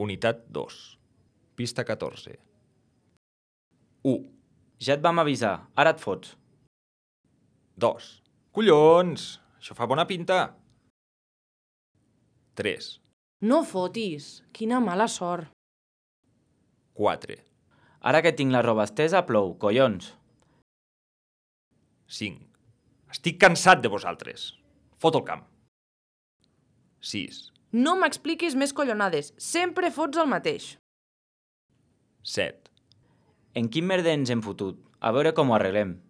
Unitat 2. Pista 14. 1. Ja et vam avisar, ara et fots. 2. Collons! Això fa bona pinta! 3. No fotis, quina mala sort. 4. Ara que tinc la roba estesa plou, collons. 5. Estic cansat de vosaltres. Fot el camp. 6. No m'expliquis més collonades, sempre fots el mateix. 7. En quin merder ens hem fotut? A veure com ho arreglem.